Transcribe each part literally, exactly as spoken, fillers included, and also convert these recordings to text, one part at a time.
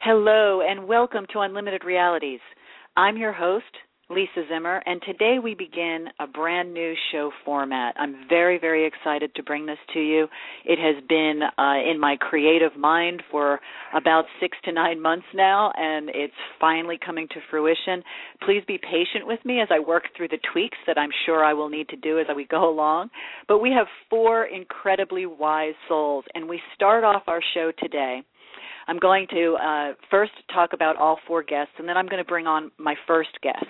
Hello and welcome to Unlimited Realities. I'm your host, Lisa Zimmer, and today we begin a brand new show format. I'm very, very excited to bring this to you. It has been uh, in my creative mind for about six to nine months now, and it's finally coming to fruition. Please be patient with me as I work through the tweaks that I'm sure I will need to do as we go along. But we have four incredibly wise souls, and we start off our show today. I'm going to uh, first talk about all four guests, and then I'm going to bring on my first guest.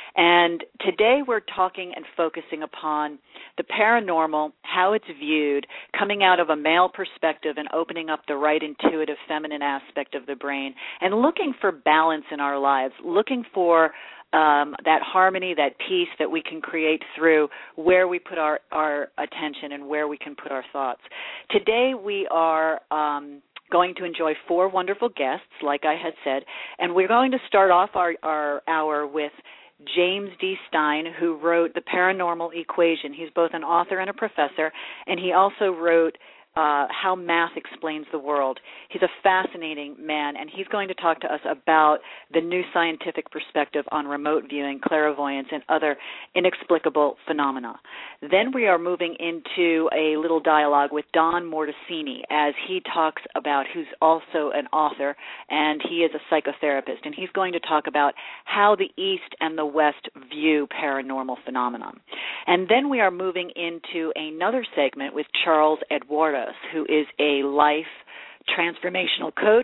And today we're talking and focusing upon the paranormal, how it's viewed, coming out of a male perspective and opening up the right intuitive feminine aspect of the brain, and looking for balance in our lives, looking for um, that harmony, that peace that we can create through where we put our, our attention and where we can put our thoughts. Today we are Um, going to enjoy four wonderful guests, like I had said, and we're going to start off our, our hour with James D. Stein, who wrote The Paranormal Equation. He's both an author and a professor, and he also wrote uh, How Math Explains the World. He's a fascinating man, and he's going to talk to us about the new scientific perspective on remote viewing, clairvoyance, and other inexplicable phenomena. Then we are moving into a little dialogue with Don Mortesini as he talks about, who's also an author, and he is a psychotherapist, and he's going to talk about how the East and the West view paranormal phenomena. And then we are moving into another segment with Charles Eduardo, who is a life transformational coach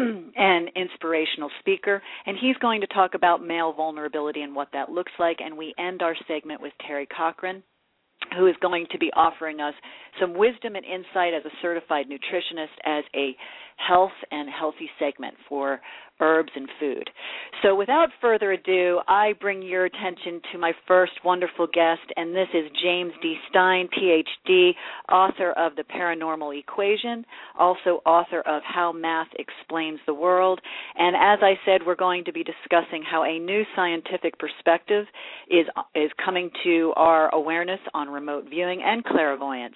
and inspirational speaker, and he's going to talk about male vulnerability and what that looks like. And we end our segment with Terry Cochran, who is going to be offering us some wisdom and insight as a certified nutritionist, as a health and healthy segment for herbs and food. So without further ado, I bring your attention to my first wonderful guest, and this is James D. Stein, P H D, author of The Paranormal Equation, also author of How Math Explains the World. And as I said, we're going to be discussing how a new scientific perspective is is coming to our awareness on remote viewing and clairvoyance.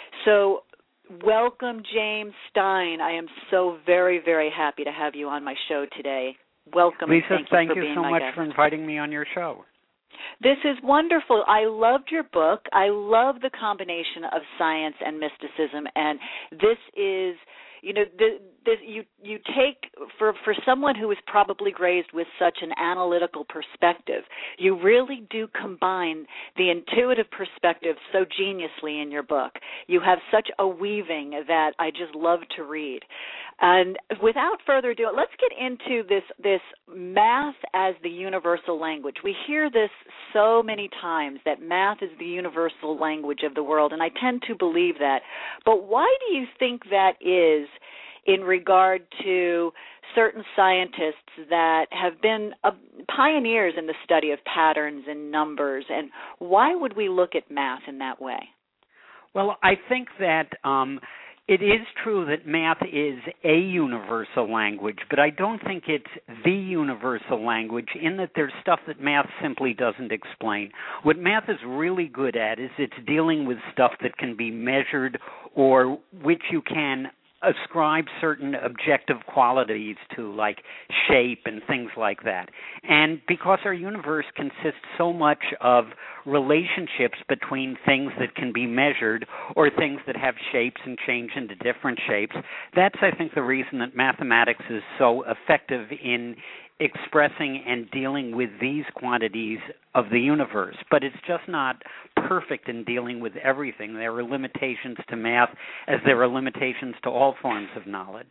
So welcome, James Stein. I am so very, very happy to have you on my show today. Welcome. Lisa, and thank, thank you, for you being so my much guest. for inviting me on your show. This is wonderful. I loved your book. I love the combination of science and mysticism, and this is, you know, the, this, you you take, for, for someone who is probably raised with such an analytical perspective, you really do combine the intuitive perspective so geniusly in your book. You have such a weaving that I just love to read. And without further ado, let's get into this, this math as the universal language. We hear this so many times, that math is the universal language of the world, and I tend to believe that. But why do you think that is in regard to certain scientists that have been uh, pioneers in the study of patterns and numbers, and why would we look at math in that way? Well, I think that um, it is true that math is a universal language, but I don't think it's the universal language, in that there's stuff that math simply doesn't explain. What math is really good at is it's dealing with stuff that can be measured, or which you can ascribe certain objective qualities to, like shape and things like that. And because our universe consists so much of relationships between things that can be measured or things that have shapes and change into different shapes, that's, I think, the reason that mathematics is so effective in expressing and dealing with these quantities of the universe. But it's just not perfect in dealing with everything. There are limitations to math, as there are limitations to all forms of knowledge.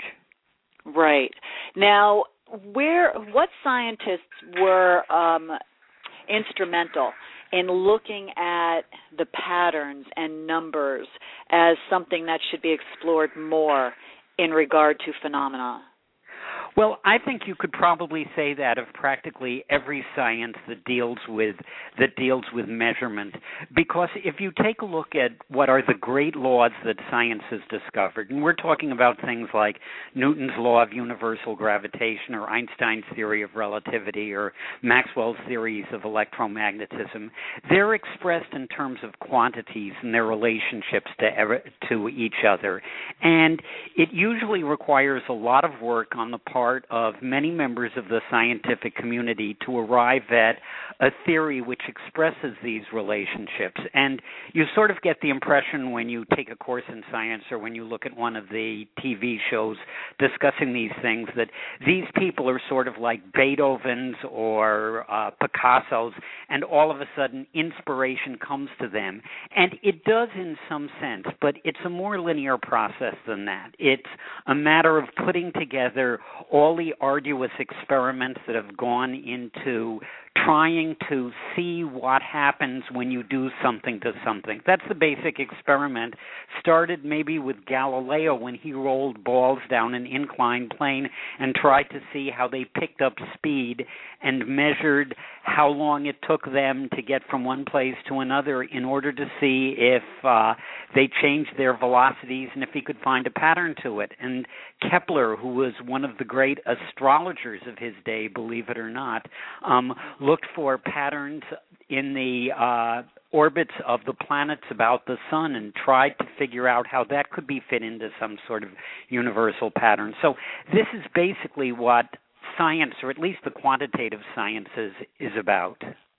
Right. Now, where what scientists were um, instrumental in looking at the patterns and numbers as something that should be explored more in regard to phenomena? Well, I think you could probably say that of practically every science that deals with that deals with measurement, because if you take a look at what are the great laws that science has discovered, and we're talking about things like Newton's law of universal gravitation, or Einstein's theory of relativity, or Maxwell's theories of electromagnetism, they're expressed in terms of quantities and their relationships to to each other, and it usually requires a lot of work on the part part of many members of the scientific community to arrive at a theory which expresses these relationships. And you sort of get the impression when you take a course in science or when you look at one of the T V shows discussing these things that these people are sort of like Beethovens or uh, Picassos, and all of a sudden inspiration comes to them. And it does in some sense, but it's a more linear process than that. It's a matter of putting together all the arduous experiments that have gone into trying to see what happens when you do something to something. That's the basic experiment. Started maybe with Galileo when he rolled balls down an inclined plane and tried to see how they picked up speed and measured how long it took them to get from one place to another in order to see if uh, they changed their velocities and if he could find a pattern to it. And Kepler, who was one of the great astrologers of his day, believe it or not, um, looked for patterns in the uh, orbits of the planets about the sun and tried to figure out how that could be fit into some sort of universal pattern. So this is basically what science, or at least the quantitative sciences, is about.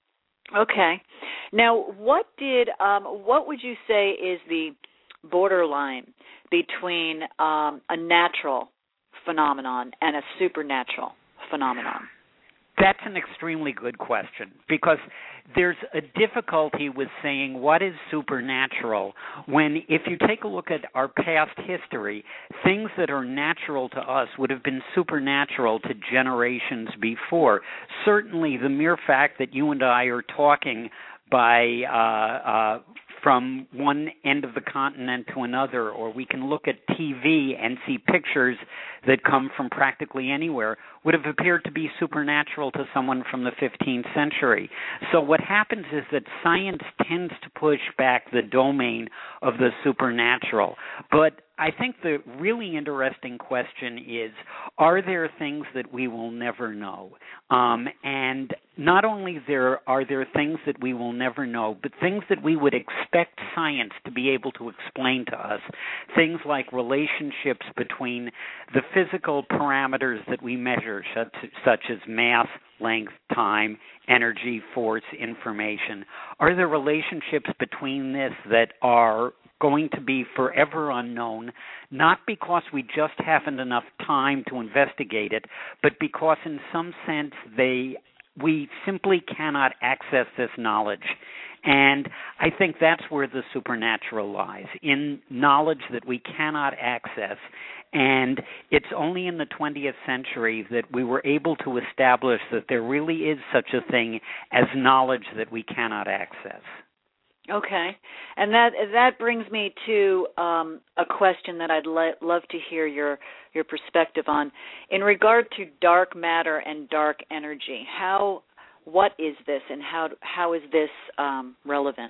Okay. Now, what did um, what would you say is the borderline between um, a natural phenomenon and a supernatural phenomenon? That's an extremely good question, because there's a difficulty with saying what is supernatural when, if you take a look at our past history, things that are natural to us would have been supernatural to generations before. Certainly the mere fact that you and I are talking by uh, uh, from one end of the continent to another, or we can look at T V and see pictures that come from practically anywhere, would have appeared to be supernatural to someone from the fifteenth century. So what happens is that science tends to push back the domain of the supernatural. But I think the really interesting question is, are there things that we will never know? Um, and not only there are there things that we will never know, but things that we would expect science to be able to explain to us, things like relationships between the physical parameters that we measure, such, such as mass, length, time, energy, force, information. Are there relationships between this that are going to be forever unknown, not because we just haven't enough time to investigate it, but because in some sense they we simply cannot access this knowledge. And I think that's where the supernatural lies, in knowledge that we cannot access. And it's only in the twentieth century that we were able to establish that there really is such a thing as knowledge that we cannot access. Okay, and that that brings me to um, a question that I'd le- love to hear your your perspective on. In regard to dark matter and dark energy, how what is this, and how how is this um, relevant?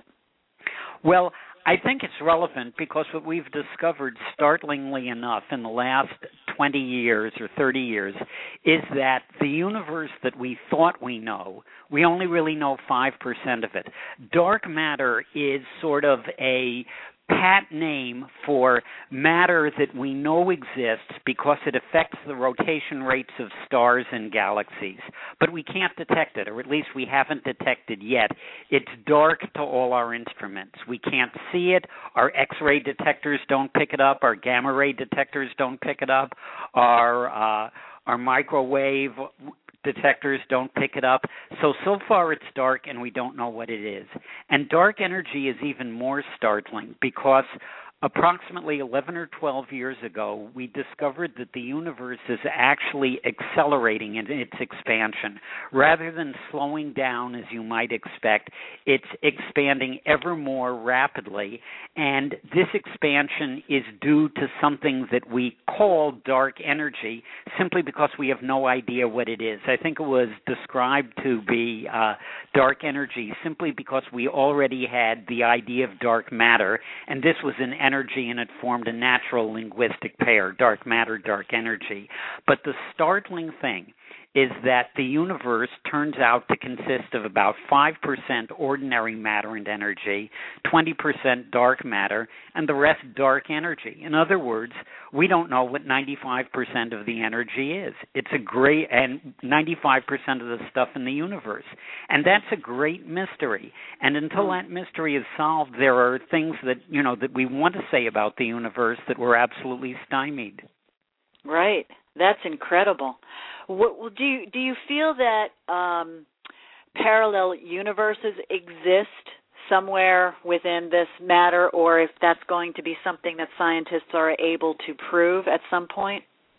Well, I think it's relevant because what we've discovered, startlingly enough, in the last twenty years or thirty years, is that the universe that we thought we know, we only really know five percent of it. Dark matter is sort of a pat name for matter that we know exists because it affects the rotation rates of stars and galaxies. But we can't detect it, or at least we haven't detected yet. It's dark to all our instruments. We can't see it. Our X-ray detectors don't pick it up. Our gamma ray detectors don't pick it up. Our uh, our microwave detectors don't pick it up. So, so far it's dark and we don't know what it is. And dark energy is even more startling because approximately eleven or twelve years ago, we discovered that the universe is actually accelerating in its expansion. Rather than slowing down, as you might expect, it's expanding ever more rapidly. And this expansion is due to something that we call dark energy simply because we have no idea what it is. I think it was described to be uh, dark energy simply because we already had the idea of dark matter, and this was an energy, and it formed a natural linguistic pair, dark matter, dark energy. But the startling thing is that the universe turns out to consist of about five percent ordinary matter and energy, twenty percent dark matter, and the rest dark energy. In other words, we don't know what ninety-five percent of the energy is. It's a great, and ninety-five percent of the stuff in the universe. And that's a great mystery. And until that mystery is solved, there are things that, you know, that we want to say about the universe that we're absolutely stymied. Right. That's incredible. What, do you do you feel that um, parallel universes exist somewhere within this matter, or if that's going to be something that scientists are able to prove at some point?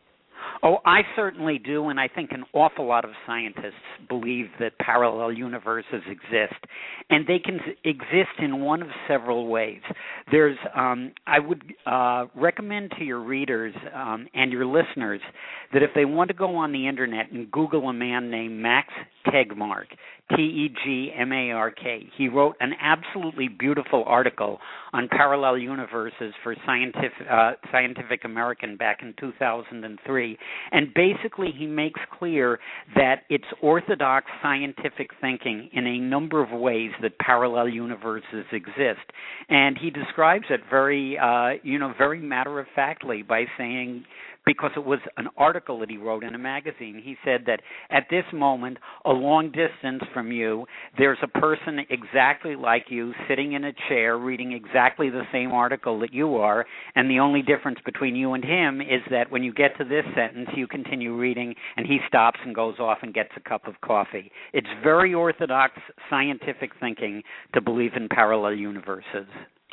Oh, I certainly do, and I think an awful lot of scientists believe that parallel universes exist, and they can exist in one of several ways. There's, um, I would uh, recommend to your readers um, and your listeners that if they want to go on the internet and Google a man named Max Tegmark, T E G M A R K. He wrote an absolutely beautiful article on parallel universes for Scientific, uh, Scientific American back in two thousand three. And basically he makes clear that it's orthodox scientific thinking in a number of ways that parallel universes exist. And he describes it very, uh, you know, very matter-of-factly by saying, because it was an article that he wrote in a magazine, he said that at this moment, a long distance from you, there's a person exactly like you sitting in a chair reading exactly the same article that you are, and the only difference between you and him is that when you get to this sentence, you continue reading, and he stops and goes off and gets a cup of coffee. It's very orthodox scientific thinking to believe in parallel universes.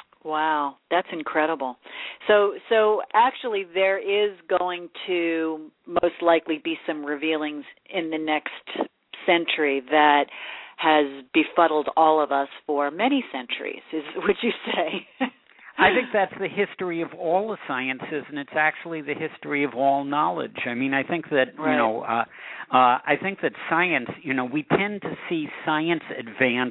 Wow, that's incredible. So so actually there is going to most likely be some revealings in the next century that has befuddled all of us for many centuries, is would you say? I think that's the history of all the sciences, and it's actually the history of all knowledge. I mean, I think that, right. you know, uh, uh, I think that science, you know, we tend to see science advance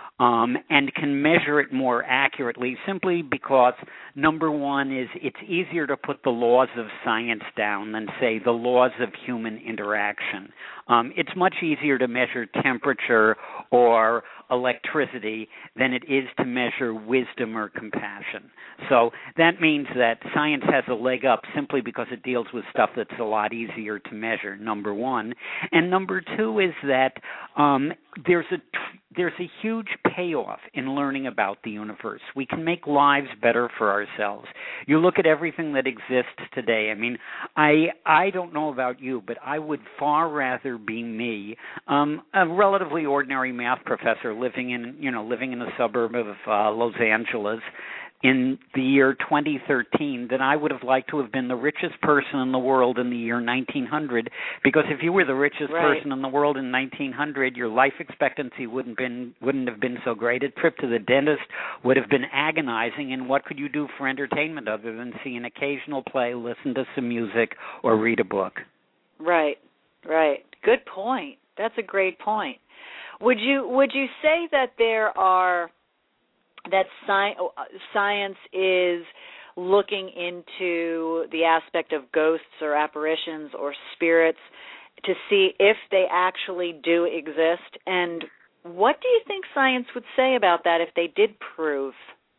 Um, and can measure it more accurately simply because, number one, is it's easier to put the laws of science down than, say, the laws of human interaction. Um, it's much easier to measure temperature or electricity than it is to measure wisdom or compassion. So that means that science has a leg up simply because it deals with stuff that's a lot easier to measure, number one. And number two is that um, there's a there's a huge payoff in learning about the universe. We can make lives better for ourselves. You look at everything that exists today. I mean, I I don't know about you, but I would far rather be me, um, a relatively ordinary math professor living in, you know, living in a suburb of uh, Los Angeles in the year twenty thirteen than I would have liked to have been the richest person in the world in the year nineteen hundred, because if you were the richest right. person in the world in nineteen hundred, your life expectancy wouldn't been wouldn't have been so great. A trip to the dentist would have been agonizing, and what could you do for entertainment other than see an occasional play, listen to some music, or read a book? Right, right. Good point. That's a great point. Would you would you say that there are that sci- science is looking into the aspect of ghosts or apparitions or spirits to see if they actually do exist? And what do you think science would say about that if they did prove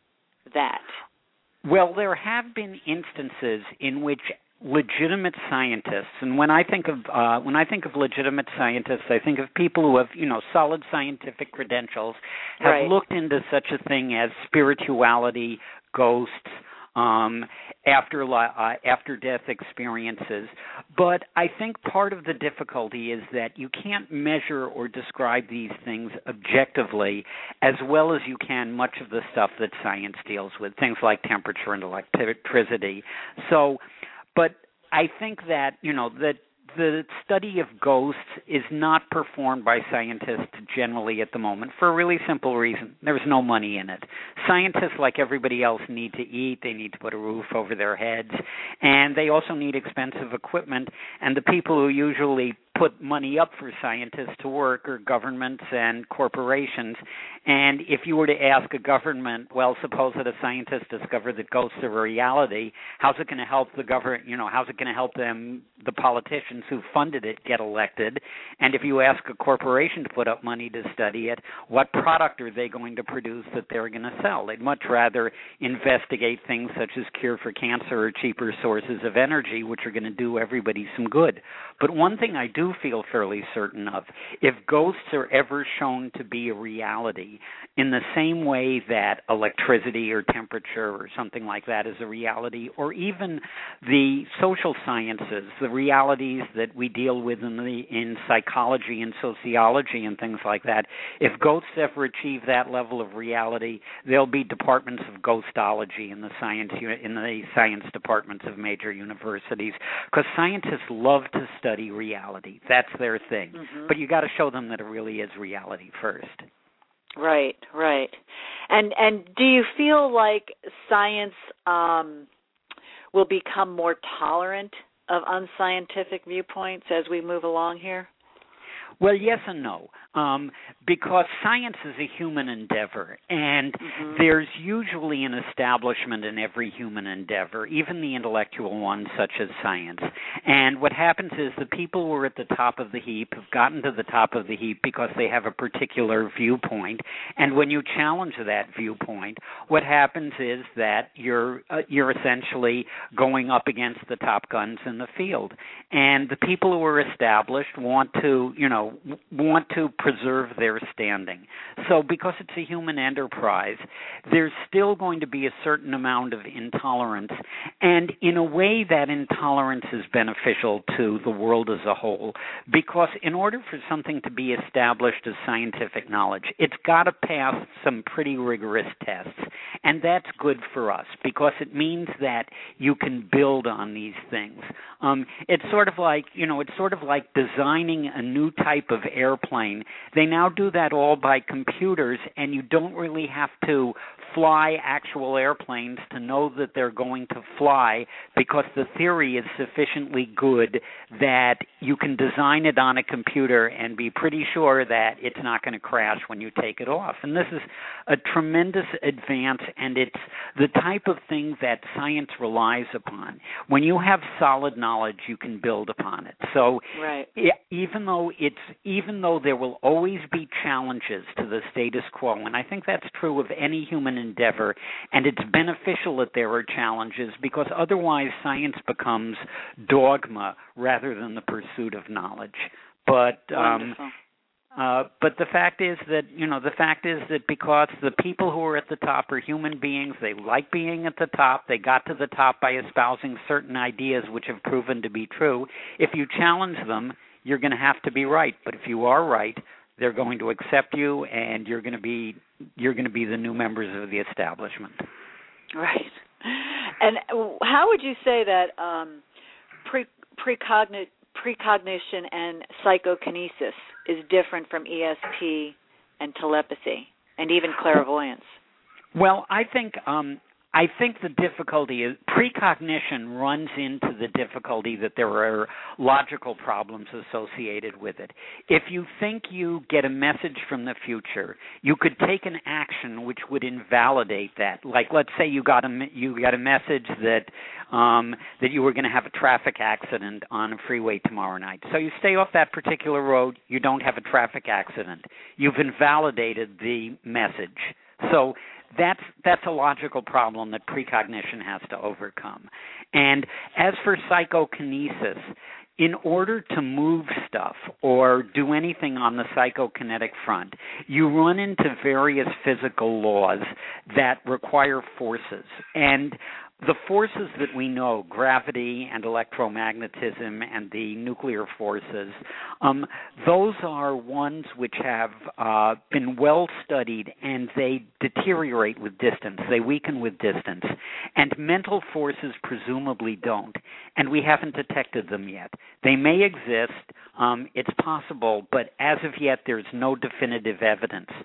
that? Well, there have been instances in which legitimate scientists, and when I think of uh, when I think of legitimate scientists, I think of people who have, you know, solid scientific credentials, have right. looked into such a thing as spirituality, ghosts, um, after uh, after death experiences. But I think part of the difficulty is that you can't measure or describe these things objectively as well as you can much of the stuff that science deals with, things like temperature and electricity. So. But I think that, you know, that the study of ghosts is not performed by scientists generally at the moment for a really simple reason. There's no money in it. Scientists, like everybody else, need to eat. They need to put a roof over their heads. And they also need expensive equipment. And the people who usually put money up for scientists to work are governments and corporations. And if you were to ask a government, well, suppose that a scientist discovered that ghosts are a reality, how's it going to help the government, you know, how's it going to help them, the politicians who funded it, get elected? And if you ask a corporation to put up money to study it, what product are they going to produce that they're going to sell? They'd much rather investigate things such as cure for cancer or cheaper sources of energy, which are going to do everybody some good. But one thing I do feel fairly certain of, if ghosts are ever shown to be a reality, in the same way that electricity or temperature or something like that is a reality, or even the social sciences, the realities that we deal with in the in psychology and sociology and things like that, if ghosts ever achieve that level of reality, there'll be departments of ghostology in the science in the science departments of major universities, because scientists love to study reality. That's their thing. Mm-hmm. But you got to show them that it really is reality first. Right, right. And and do you feel like science um, will become more tolerant of unscientific viewpoints as we move along here? Well, yes and no, um, because science is a human endeavor, and mm-hmm. there's usually an establishment in every human endeavor, even the intellectual ones such as science. And what happens is the people who are at the top of the heap have gotten to the top of the heap because they have a particular viewpoint, and when you challenge that viewpoint, what happens is that you're uh, you're essentially going up against the top guns in the field. And the people who are established want to, you know, want to preserve their standing. So because it's a human enterprise, there's still going to be a certain amount of intolerance, and in a way that intolerance is beneficial to the world as a whole, because in order for something to be established as scientific knowledge, it's got to pass some pretty rigorous tests, and that's good for us because it means that you can build on these things. Um, it's sort of like, you know, it's sort of like designing a new type of airplane. They now do that all by computers, and you don't really have to fly actual airplanes to know that they're going to fly, because the theory is sufficiently good that you can design it on a computer and be pretty sure that it's not going to crash when you take it off. And this is a tremendous advance, and it's the type of thing that science relies upon. When you have solid knowledge, you can build upon it. So right. it, even though it's even though there will always be challenges to the status quo, and I think that's true of any human endeavor, and it's beneficial that there are challenges, because otherwise science becomes dogma rather than the pursuit of knowledge. But um, uh, but the fact is that you know the fact is that because the people who are at the top are human beings, they like being at the top. They got to the top by espousing certain ideas which have proven to be true. If you challenge them, you're going to have to be right. But if you are right, they're going to accept you, and you're going to be you're going to be the new members of the establishment. Right. And how would you say that um, pre precogni- precognition and psychokinesis is different from E S P and telepathy and even clairvoyance? Well, I think um, I think the difficulty is precognition runs into the difficulty that there are logical problems associated with it. If you think you get a message from the future, you could take an action which would invalidate that. Like, let's say you got a you got a message that um, that you were going to have a traffic accident on a freeway tomorrow night. So you stay off that particular road. You don't have a traffic accident. You've invalidated the message. So That's that's a logical problem that precognition has to overcome. And as for psychokinesis, in order to move stuff or do anything on the psychokinetic front, you run into various physical laws that require forces. And the forces that we know, gravity and electromagnetism and the nuclear forces, um, those are ones which have uh, been well studied, and they deteriorate with distance. They weaken with distance. And mental forces presumably don't, and we haven't detected them yet. They may exist. Um, it's possible, but as of yet, there's no definitive evidence.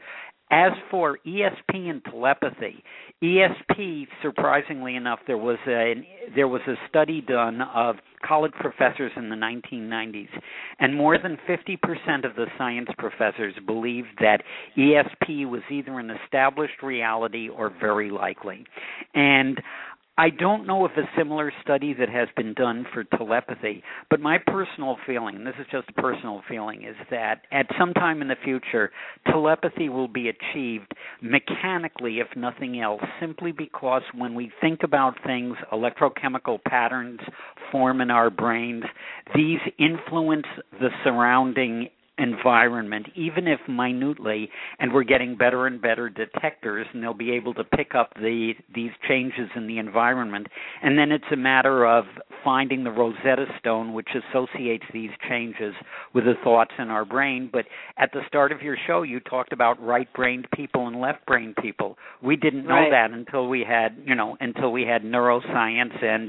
As for E S P and telepathy, E S P, surprisingly enough, there was a there was a study done of college professors in the nineteen nineties, and more than fifty percent of the science professors believed that E S P was either an established reality or very likely. And I don't know of a similar study that has been done for telepathy, but my personal feeling, and this is just a personal feeling, is that at some time in the future, telepathy will be achieved mechanically, if nothing else, simply because when we think about things, electrochemical patterns form in our brains. These influence the surrounding environment, even if minutely, and we're getting better and better detectors, and they'll be able to pick up the these changes in the environment. And then it's a matter of finding the Rosetta Stone, which associates these changes with the thoughts in our brain. But at the start of your show, you talked about right-brained people and left-brained people. We didn't know right. that until we had, you know, until we had neuroscience and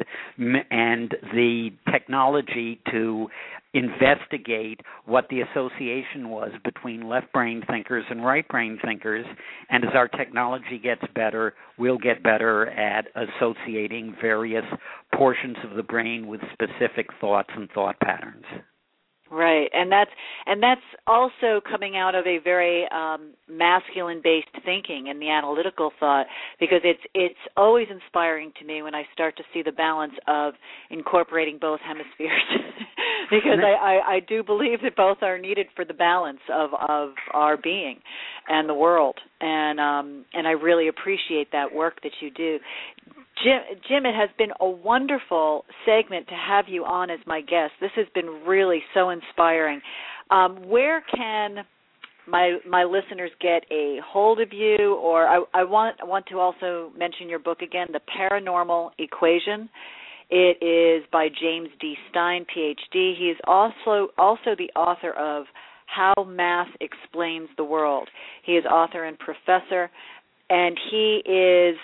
and the technology to investigate what the association was between left-brain thinkers and right-brain thinkers. And as our technology gets better, we'll get better at associating various portions of the brain with specific thoughts and thought patterns. Right, and that's and that's also coming out of a very um, masculine-based thinking and the analytical thought, because it's it's always inspiring to me when I start to see the balance of incorporating both hemispheres, because I, I, I do believe that both are needed for the balance of, of our being and the world, and um, and I really appreciate that work that you do. Jim, Jim, it has been a wonderful segment to have you on as my guest. This has been really so inspiring. Um, where can my my listeners get a hold of you? Or I, I want I want to also mention your book again, The Paranormal Equation. It is by James D. Stein, P H D. He is also also the author of How Math Explains the World. He is author and professor, and he is.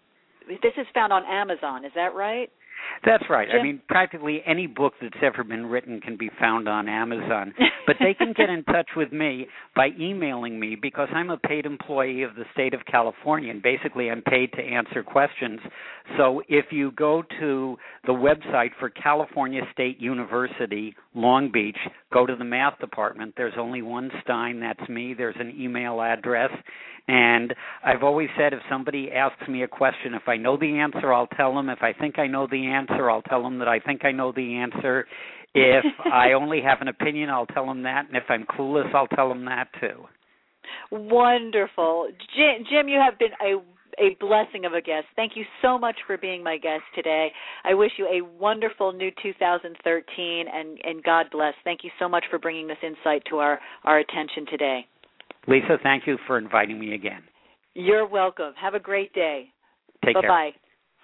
This is found on Amazon, is that right? That's right. Jim? I mean, practically any book that's ever been written can be found on Amazon. But they can get in touch with me by emailing me, because I'm a paid employee of the state of California, and basically I'm paid to answer questions. So if you go to the website for California State University, Long Beach, go to the math department. There's only one Stein, that's me. There's an email address. And I've always said if somebody asks me a question, if I know the answer, I'll tell them. If I think I know the answer, I'll tell them that I think I know the answer. If I only have an opinion, I'll tell them that. And if I'm clueless, I'll tell them that too. Wonderful. Jim, Jim, you have been a a blessing of a guest. Thank you so much for being my guest today. I wish you a wonderful new two thousand thirteen, and, and God bless. Thank you so much for bringing this insight to our, our attention today. Lisa, thank you for inviting me again. You're welcome. Have a great day. Take Bye-bye. care.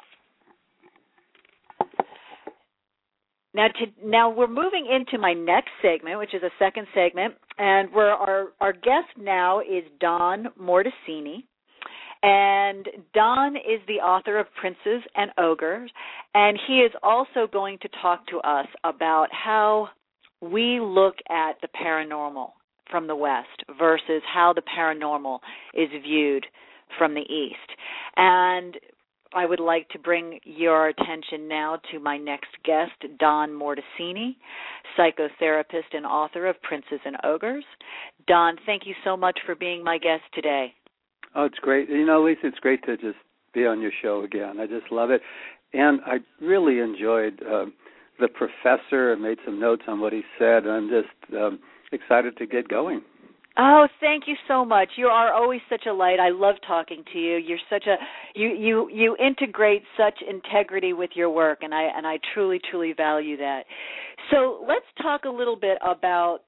Now, to, now we're moving into my next segment, which is a second segment, and where our, our guest now is Don Mortesini. And Don is the author of Princes and Ogres, and he is also going to talk to us about how we look at the paranormal from the West versus how the paranormal is viewed from the East. And I would like to bring your attention now to my next guest, Don Mortesini, psychotherapist and author of Princes and Ogres. Don, thank you so much for being my guest today. Oh, it's great. You know, Lisa, it's great to just be on your show again. I just love it. And I really enjoyed uh, the professor and made some notes on what he said. I'm just um, excited to get going. Oh, thank you so much. You are always such a light. I love talking to you. You're such a you you you integrate such integrity with your work, and I and I truly truly value that. So let's talk a little bit about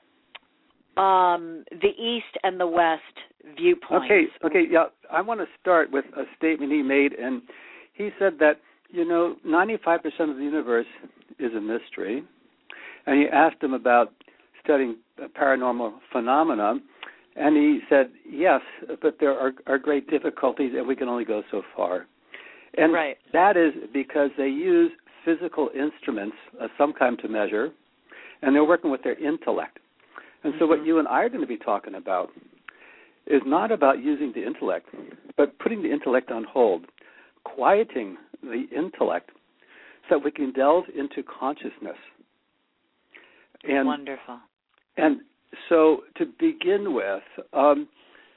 um, the East and the West viewpoints. Okay, okay, yeah. I want to start with a statement he made, and he said that you know ninety-five percent of the universe is a mystery, and he asked him about studying paranormal phenomena, and he said, yes, but there are, are great difficulties, and we can only go so far. And right. that is because they use physical instruments of some kind to measure, and they're working with their intellect. And so mm-hmm. what you and I are going to be talking about is not about using the intellect, but putting the intellect on hold, quieting the intellect so that we can delve into consciousness. And, Wonderful. And so to begin with, um,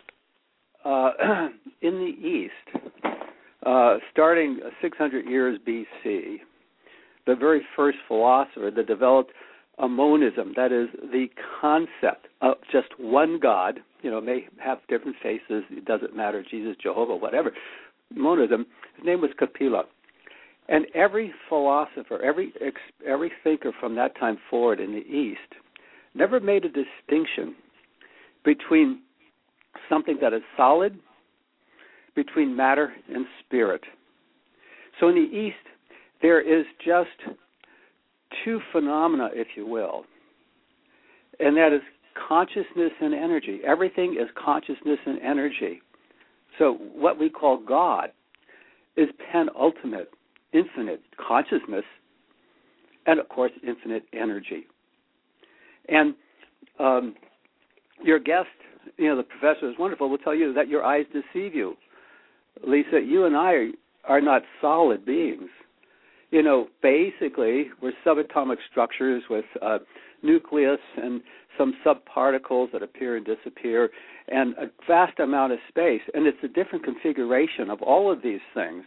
uh, in the East, uh, starting six hundred years B C, the very first philosopher that developed a monism, that is the concept of just one God, you know, may have different faces, it doesn't matter, Jesus, Jehovah, whatever, monism, his name was Kapila. And every philosopher, every every thinker from that time forward in the East never made a distinction between something that is solid, between matter and spirit. So in the East, there is just two phenomena, if you will, and that is consciousness and energy. Everything is consciousness and energy. So what we call God is penultimate, infinite consciousness, and of course, infinite energy. And um, your guest, you know, the professor is wonderful, will tell you that your eyes deceive you. Lisa, you and I are, are not solid beings. You know, basically, we're subatomic structures with uh, nucleus and some subparticles that appear and disappear, and a vast amount of space. And it's a different configuration of all of these things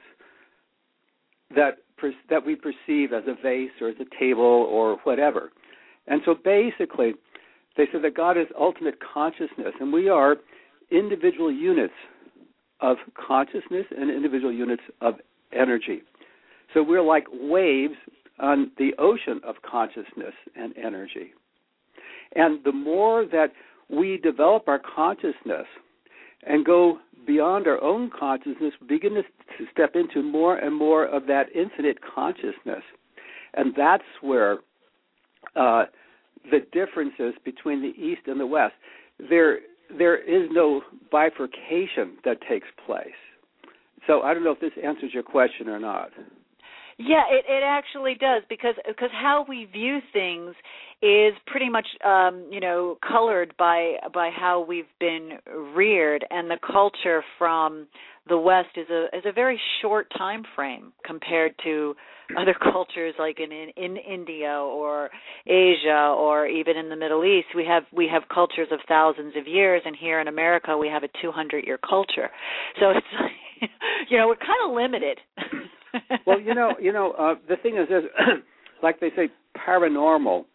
that per- that we perceive as a vase or as a table or whatever. And so basically, they say that God is ultimate consciousness, and we are individual units of consciousness and individual units of energy. So we're like waves on the ocean of consciousness and energy. And the more that we develop our consciousness and go beyond our own consciousness, we begin to step into more and more of that infinite consciousness. And that's where uh, the difference is between the East and the West. There, there is no bifurcation that takes place. So I don't know if this answers your question or not. Yeah, it, it actually does, because because how we view things is pretty much um, you know colored by by how we've been reared, and the culture from the West is a is a very short time frame compared to other cultures like in, in in India or Asia or even in the Middle East. We have we have cultures of thousands of years, and here in America we have a two hundred year culture. So it's you know we're kind of limited. Well, you know, you know, uh, the thing is, is like they say, paranormal.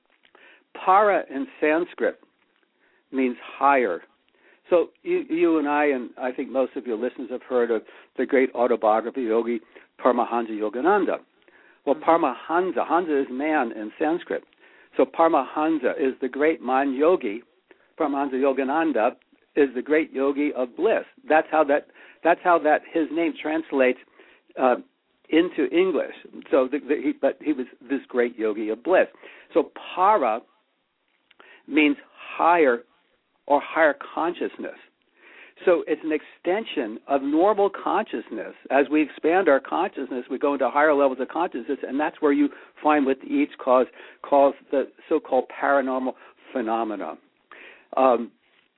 Para in Sanskrit means higher. So you, you and I, and I think most of your listeners have heard of the great autobiography Yogi Paramahansa Yogananda. Well, Paramahansa, Hansa is man in Sanskrit. So Paramahansa is the great mind yogi. Paramahansa Yogananda is the great yogi of bliss. That's how that. That's how that his name translates uh, into English. So, the, the, he, but he was this great yogi of bliss. So para means higher or higher consciousness. So it's an extension of normal consciousness. As we expand our consciousness, we go into higher levels of consciousness, and that's where you find what the East calls, calls the so-called paranormal phenomena. Um,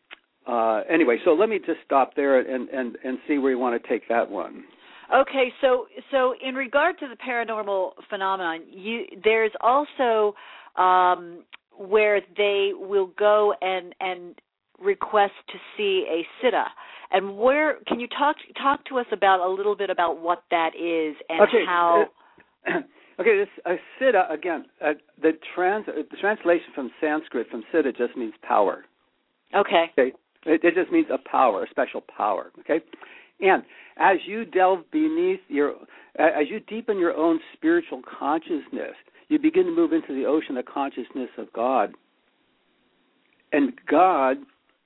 uh, anyway, so let me just stop there and, and, and see where you want to take that one. Okay, so so in regard to the paranormal phenomenon, you, there's also um, where they will go and and request to see a siddha. And where can you talk talk to us about a little bit about what that is and okay. how? Uh, okay, this uh, siddha again. Uh, the trans uh, the translation from Sanskrit from siddha just means power. Okay. Okay, it, it just means a power, a special power. Okay. And as you delve beneath your, as you deepen your own spiritual consciousness, you begin to move into the ocean of consciousness of God. And God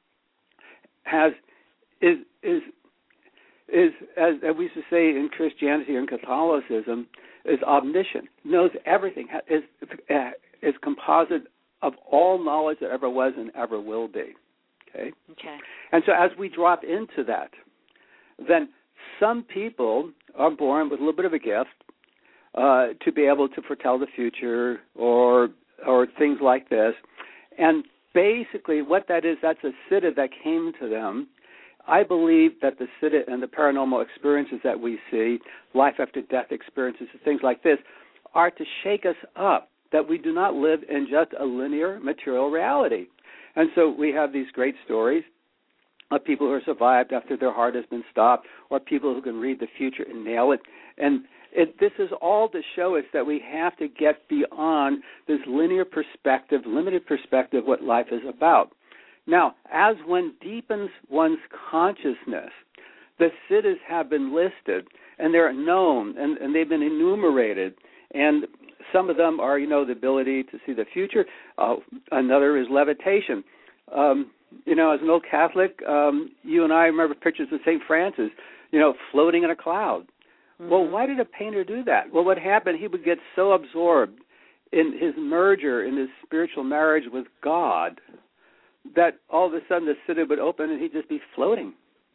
has is is is as, as we used to say in Christianity or in Catholicism, is omniscient, knows everything, is is composite of all knowledge that ever was and ever will be. Okay. Okay. And so as we drop into that, then some people are born with a little bit of a gift uh, to be able to foretell the future or or things like this. And basically what that is, that's a siddha that came to them, I believe that the Siddha and the paranormal experiences that we see, life after death experiences, things like this, are to shake us up, that we do not live in just a linear material reality. And so we have these great stories of people who are survived after their heart has been stopped, or people who can read the future and nail it. And it, this is all to show us that we have to get beyond this linear perspective, limited perspective, what life is about. Now, as one deepens one's consciousness, the siddhas have been listed, and they're known, and, and they've been enumerated. And some of them are, you know, the ability to see the future. Uh, another is levitation. Um, you know, as an old Catholic, um, you and I remember pictures of Saint Francis, you know, floating in a cloud. Mm-hmm. Well, why did a painter do that? Well, what happened, he would get so absorbed in his merger, in his spiritual marriage with God, that all of a sudden the siddha would open and he'd just be floating.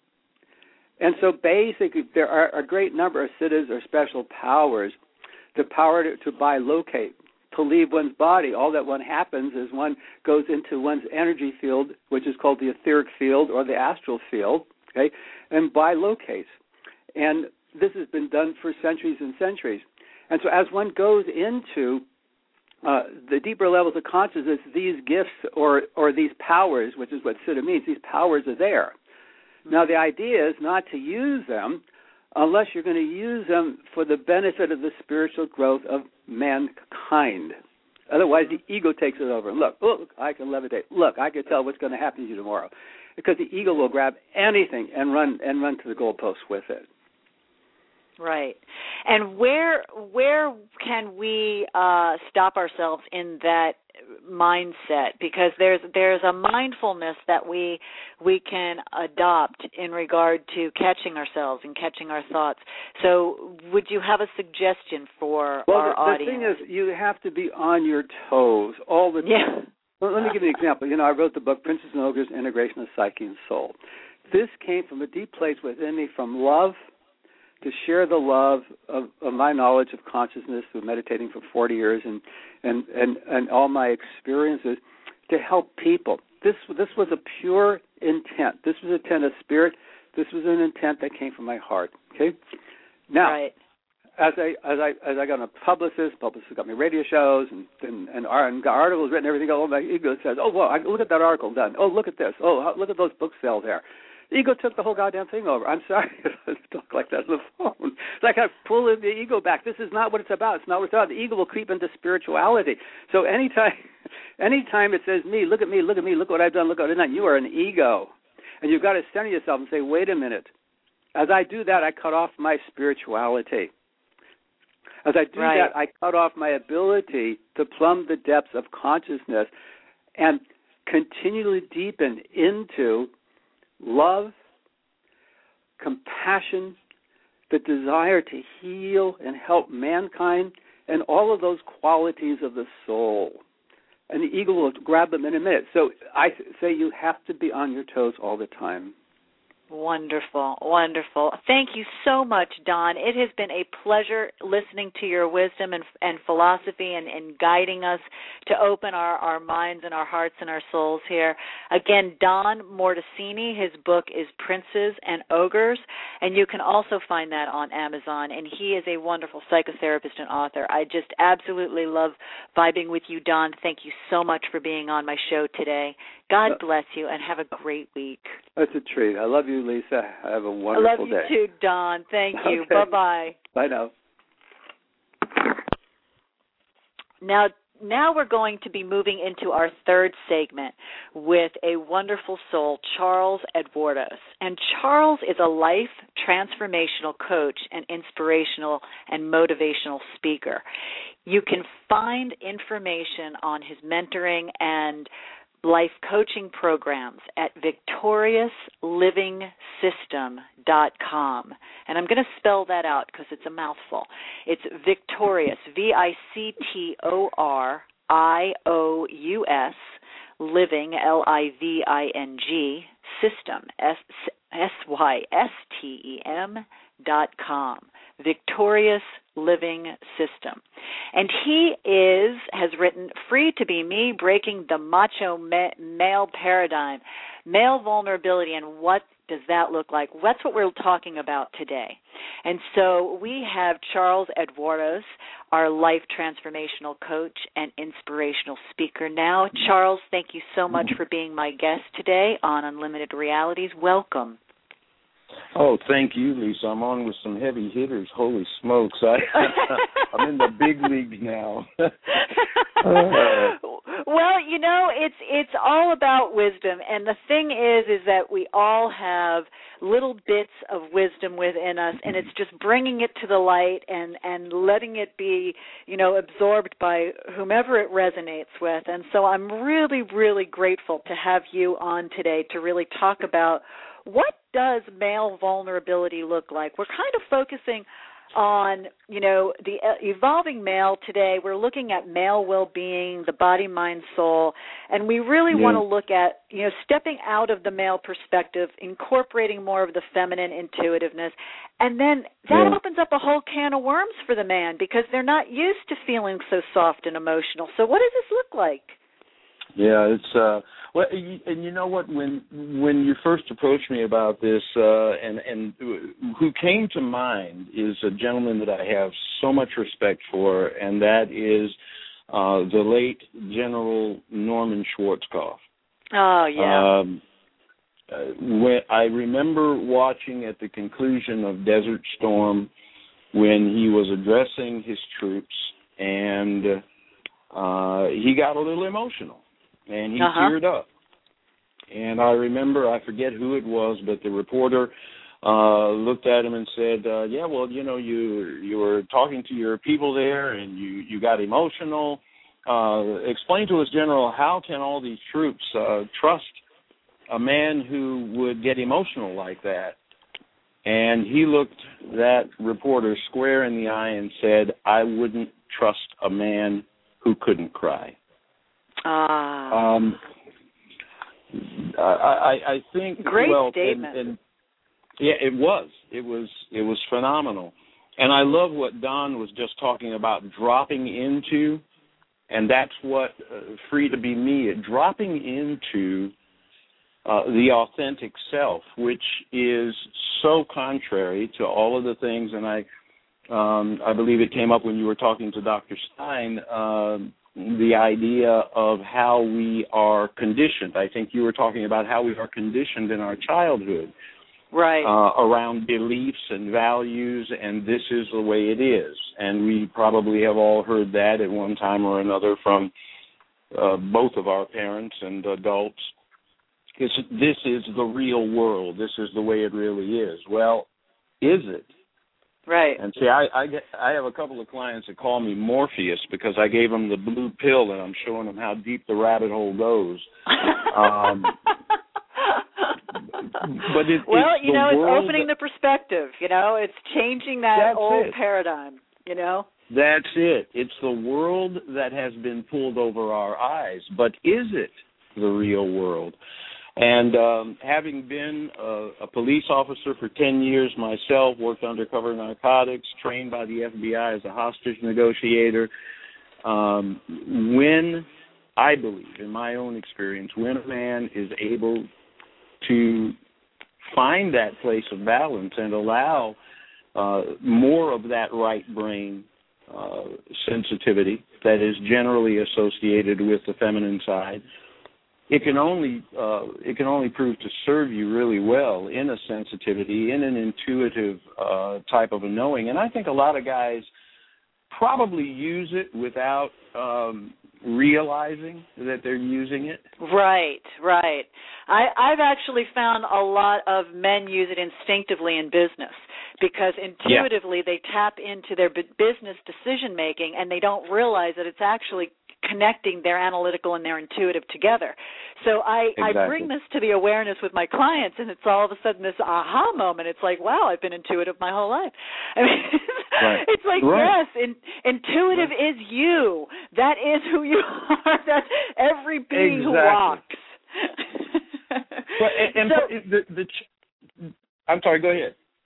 And so basically there are a great number of siddhas or special powers. The power to, to bilocate, to leave one's body. All that one happens is one goes into one's energy field, which is called the etheric field or the astral field, okay, and bilocates. And this has been done for centuries and centuries. And so as one goes into uh, the deeper levels of consciousness, these gifts or, or these powers, which is what siddha means, these powers are there. Now the idea is not to use them unless you're going to use them for the benefit of the spiritual growth of mankind. Otherwise, the ego takes it over. Look, look, I can levitate. Look, I can tell what's going to happen to you tomorrow. Because the ego will grab anything and run and run to the goalpost with it. Right. And where where can we uh, stop ourselves in that mindset? Because there's there's a mindfulness that we we can adopt in regard to catching ourselves and catching our thoughts. So would you have a suggestion for well, our the, audience? Well, the thing is, you have to be on your toes all the time. Yeah. Well, let me give you an example. You know, I wrote the book, Princes and Ogres, Integration of Psyche and Soul. This came from a deep place within me, from love, to share the love of, of my knowledge of consciousness through meditating for forty years and, and, and, and all my experiences to help people. This this was a pure intent. This was an intent of spirit. This was an intent that came from my heart. Okay? Now, right. as I as I as I got a publicist, publicist got me radio shows and and, and, and got articles written, everything. Oh, my ego says, oh, well, I, look at that article done. Oh, look at this. Oh, look at those books sell there. The ego took the whole goddamn thing over. I'm sorry to talk like that on the phone. It's like I pull the ego back. This is not what it's about. It's not what it's about. The ego will creep into spirituality. So anytime, anytime it says me, look at me, look at me, look what I've done, look what I've done, you are an ego. And you've got to center yourself and say, wait a minute. As I do that, I cut off my spirituality. As I do right. that, I cut off my ability to plumb the depths of consciousness and continually deepen into love, compassion, the desire to heal and help mankind, and all of those qualities of the soul. And the ego will grab them in a minute. So I say you have to be on your toes all the time. Wonderful, wonderful. Thank you so much, Don. It has been a pleasure listening to your wisdom and, and philosophy and, and guiding us to open our, our minds and our hearts and our souls here. Again, Don Mortesini, his book is Princes and Ogres, and you can also find that on Amazon, and he is a wonderful psychotherapist and author. I just absolutely love vibing with you, Don. Thank you so much for being on my show today. God bless you, and have a great week. That's a treat. I love you, Lisa. Have a wonderful day. I love you day. too, Don. Thank you. Okay. Bye-bye. Bye now. Now, now we're going to be moving into our third segment with a wonderful soul, Charles Edwardos. And Charles is a life transformational coach and inspirational and motivational speaker. You can find information on his mentoring and life coaching programs at victorious living system dot com. And I'm going to spell that out because it's a mouthful. It's Victorious, V I C T O R I O U S, living, L I V I N G, system, S Y S T E M dot com. Victorious Living System. And he is, has written Free to Be Me, Breaking the Macho ma- Male Paradigm, Male Vulnerability and What does that look like? That's what we're talking about today. And so we have Charles Eduardos, our life transformational coach and inspirational speaker now. Charles, thank you so much for being my guest today on Unlimited Realities. Welcome. Oh, thank you, Lisa. I'm on with some heavy hitters. Holy smokes. I, I'm in the big leagues now. Well, you know, it's it's all about wisdom. And the thing is, is that we all have little bits of wisdom within us, and it's just bringing it to the light and, and letting it be, you know, absorbed by whomever it resonates with. And so I'm really, really grateful to have you on today to really talk about what does male vulnerability look like. We're kind of focusing on, you know, the evolving male today. We're looking at male well-being, the body, mind, soul, and we really yeah. want to look at, you know, stepping out of the male perspective, incorporating more of the feminine intuitiveness, and then that yeah. opens up a whole can of worms for the man because they're not used to feeling so soft and emotional. So what does this look like? Yeah, it's uh, well, and you know what? When when you first approached me about this, uh, and and who came to mind is a gentleman that I have so much respect for, and that is uh, the late General Norman Schwarzkopf. Oh yeah. Um, uh, when I remember watching at the conclusion of Desert Storm when he was addressing his troops, and uh, he got a little emotional. And he uh-huh. teared up. And I remember, I forget who it was, but the reporter uh, looked at him and said, uh, yeah, well, you know, you you were talking to your people there and you, you got emotional. Uh, explain to us, General, how can all these troops uh, trust a man who would get emotional like that? And he looked that reporter square in the eye and said, I wouldn't trust a man who couldn't cry. Ah. Um, I, I, I think great well, statement. And, and yeah, it was. It was. It was phenomenal, and I love what Don was just talking about dropping into, and that's what uh, Free to Be Me. Dropping into uh, the authentic self, which is so contrary to all of the things, and I, um, I believe it came up when you were talking to Doctor Stein. Uh, the idea of how we are conditioned. I think you were talking about how we are conditioned in our childhood. Right. Uh, around beliefs and values, and this is the way it is. And we probably have all heard that at one time or another from uh, both of our parents and adults. It's, this is the real world. This is the way it really is. Well, is it? Right. And see, I, I, get, I have a couple of clients that call me Morpheus because I gave them the blue pill and I'm showing them how deep the rabbit hole goes. Um, but it, well, it's you know, it's opening that, the perspective. You know, it's changing that old it. paradigm. You know. That's it. It's the world that has been pulled over our eyes. But is it the real world? And um, having been a, a police officer for ten years myself, worked undercover narcotics, trained by the F B I as a hostage negotiator, um, when, I believe, in my own experience, when a man is able to find that place of balance and allow uh, more of that right brain uh, sensitivity that is generally associated with the feminine side, It can only uh, it can only prove to serve you really well in a sensitivity, in an intuitive uh, type of a knowing. And I think a lot of guys probably use it without um, realizing that they're using it. Right, right. I, I've actually found a lot of men use it instinctively in business because intuitively yeah. they tap into their b- business decision making and they don't realize that it's actually connecting their analytical and their intuitive together. So I, exactly. I bring this to the awareness with my clients, and it's all of a sudden this aha moment. It's like, wow, I've been intuitive my whole life. I mean, right. it's like, right. yes, in, intuitive right. is you. That is who you are. That's every being exactly. who walks. But, and, and so, the, the, the, I'm sorry, go ahead.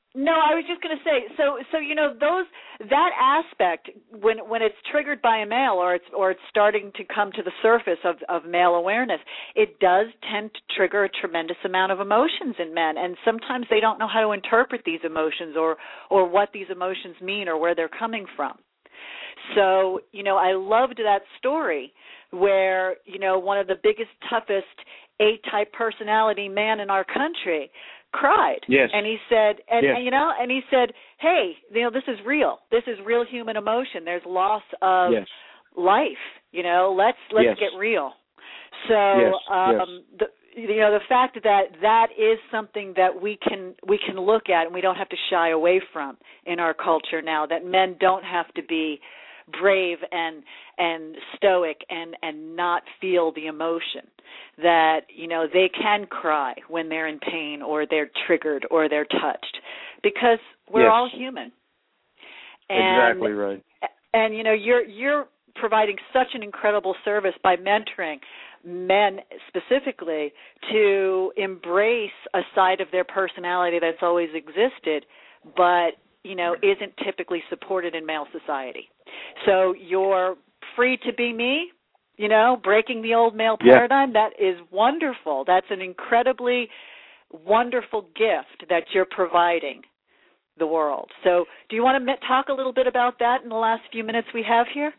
No, I was just going to say, so so you know those that aspect when when it's triggered by a male or it's or it's starting to come to the surface of of male awareness, it does tend to trigger a tremendous amount of emotions in men, and sometimes they don't know how to interpret these emotions or or what these emotions mean or where they're coming from. So, you know, I loved that story where, you know, one of the biggest, toughest A-type personality man in our country cried. Yes. And he said, and, yes. and you know, and he said, hey, you know, this is real. This is real human emotion. There's loss of yes. life. You know, let's let's yes. get real. So, yes. um, yes. the you know, the fact that that is something that we can we can look at and we don't have to shy away from in our culture now. That men don't have to be brave and and stoic and and not feel the emotion, that you know they can cry when they're in pain or they're triggered or they're touched, because we're yes. all human. And, exactly right. And you know you're you're providing such an incredible service by mentoring men specifically to embrace a side of their personality that's always existed, but you know isn't typically supported in male society. So you're free to be me, you know, breaking the old male paradigm. Yeah. That is wonderful. That's an incredibly wonderful gift that you're providing the world. So do you want to talk a little bit about that in the last few minutes we have here?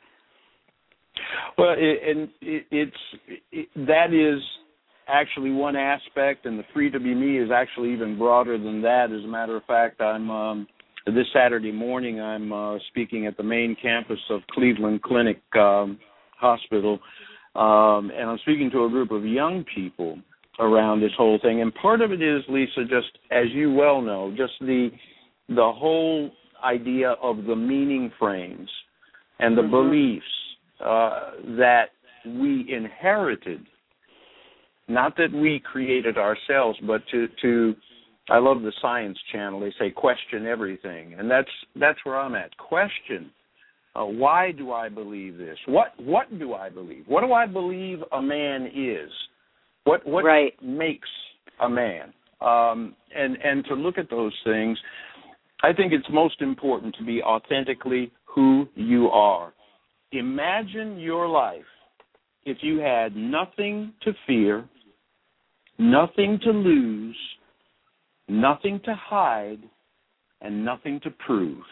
Well, it, and it, it's it, that is actually one aspect, and the free to be me is actually even broader than that. As a matter of fact, I'm um, this Saturday morning I'm uh, speaking at the main campus of Cleveland Clinic um, Hospital, um, and I'm speaking to a group of young people around this whole thing. And part of it is, Lisa, just as you well know, just the the whole idea of the meaning frames and the mm-hmm. beliefs uh, that we inherited, not that we created ourselves, but to, to I love the Science Channel. They say question everything, and that's that's where I'm at. Question, uh, why do I believe this? What what do I believe? What do I believe a man is? What what right. makes a man? Um, and and to look at those things, I think it's most important to be authentically who you are. Imagine your life if you had nothing to fear, nothing to lose, nothing to hide, and nothing to prove.